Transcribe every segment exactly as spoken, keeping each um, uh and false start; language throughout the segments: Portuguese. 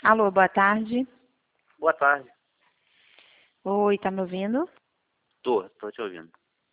Alô, boa tarde. Boa tarde. Oi, tá me ouvindo? Tô, tô te ouvindo.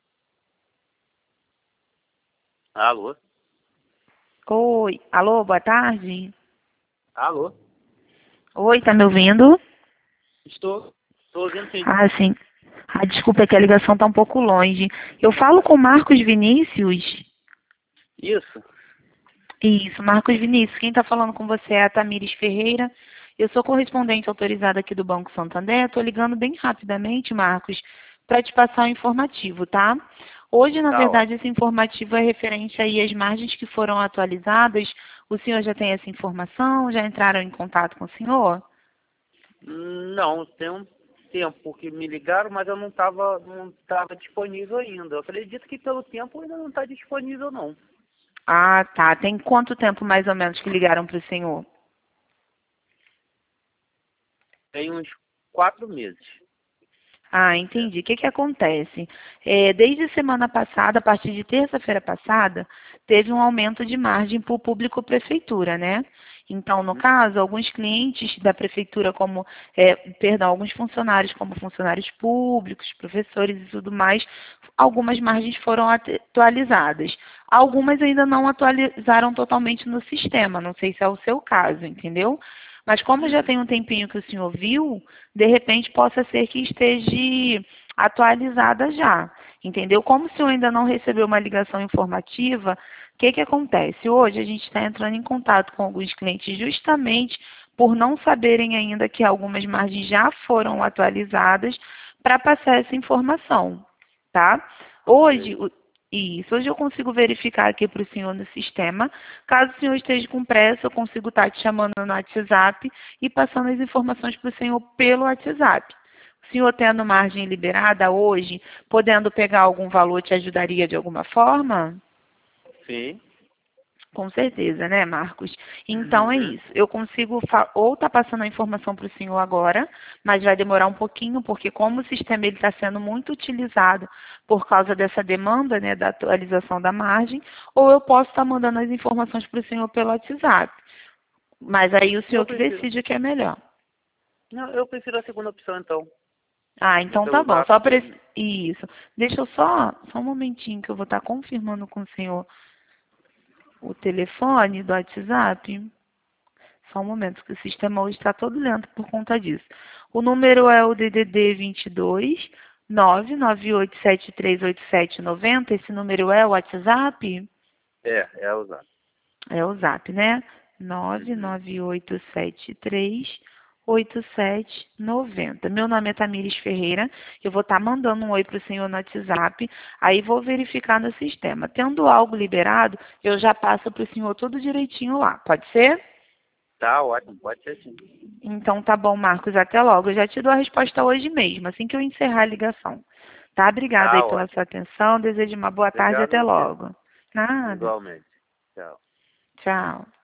Alô? Oi, alô, boa tarde. Alô? Oi, tá me ouvindo? Estou. Estou ouvindo sim. Ah, sim. Ah, desculpa, é que a ligação tá um pouco longe. Eu falo com Marcos Vinícius? Isso. Isso, Marcos Vinícius. Quem tá falando com você é a Tamires Ferreira. Eu sou correspondente autorizada aqui do Banco Santander. Estou ligando bem rapidamente, Marcos, para te passar o informativo, tá? Hoje, na Tá verdade, ótimo. esse informativo é referente aí às margens que foram atualizadas. O senhor já tem essa informação? Já entraram em contato com o senhor? Não, tem um tempo que me ligaram, mas eu não estava não tava disponível ainda. Eu acredito que pelo tempo ainda não está disponível, não. Ah, tá. Tem quanto tempo mais ou menos que ligaram para o senhor? Tem uns quatro meses. Ah, É. entendi. O que que acontece? É, desde semana passada, a partir de terça-feira passada, teve um aumento de margem para o público prefeitura, né? Então, no Uhum. caso, alguns clientes da prefeitura, como, é, perdão, alguns funcionários, como funcionários públicos, professores e tudo mais, algumas margens foram atualizadas. Algumas ainda não atualizaram totalmente no sistema, não sei se é o seu caso, entendeu? Mas como já Uhum. tem um tempinho que o senhor viu, de repente possa ser que esteja atualizada já, entendeu? Como o senhor ainda não recebeu uma ligação informativa, o que que acontece? Hoje a gente está entrando em contato com alguns clientes justamente por não saberem ainda que algumas margens já foram atualizadas para passar essa informação, tá? Hoje, Ok. o- isso, hoje eu consigo verificar aqui para o senhor no sistema. Caso o senhor esteja com pressa, eu consigo estar te chamando no WhatsApp e passando as informações para o senhor pelo WhatsApp. O senhor tendo margem liberada hoje, podendo pegar algum valor, te ajudaria de alguma forma? Sim. Com certeza, né, Marcos? Então é Uhum. isso. Eu consigo fa- ou tá passando a informação para o senhor agora, mas vai demorar um pouquinho, porque como o sistema está sendo muito utilizado por causa dessa demanda, né, da atualização da margem, ou eu posso estar mandando as informações para o senhor pelo WhatsApp. Mas aí o Eu senhor que prefiro. decide o que é melhor. Não, eu prefiro a segunda opção, então. Ah, É então tá pelo bom. zap Só para mesmo. isso. Deixa eu só, só um momentinho que eu vou estar confirmando com o senhor o telefone do WhatsApp. Só um momento, que o sistema hoje está todo lento por conta disso. O número é o D D D vinte e dois, nove nove oito sete três oito sete nove zero. Esse número é o WhatsApp? É, é o zap. É o Zap, né? nove Uhum. nove oito sete três oito sete nove zero. Meu nome é Tamires Ferreira. Eu vou estar mandando um oi para o senhor no WhatsApp. Aí vou verificar no sistema. Tendo algo liberado, eu já passo para o senhor tudo direitinho lá. Pode ser? Tá ótimo, pode ser sim. Então tá bom, Marcos. Até logo. Eu já te dou a resposta hoje mesmo, assim que eu encerrar a ligação. Tá? Obrigada aí Tá pela sua ótimo. atenção. Desejo uma boa tarde e Obrigado a até você. logo. Nada. Igualmente. Tchau. Tchau.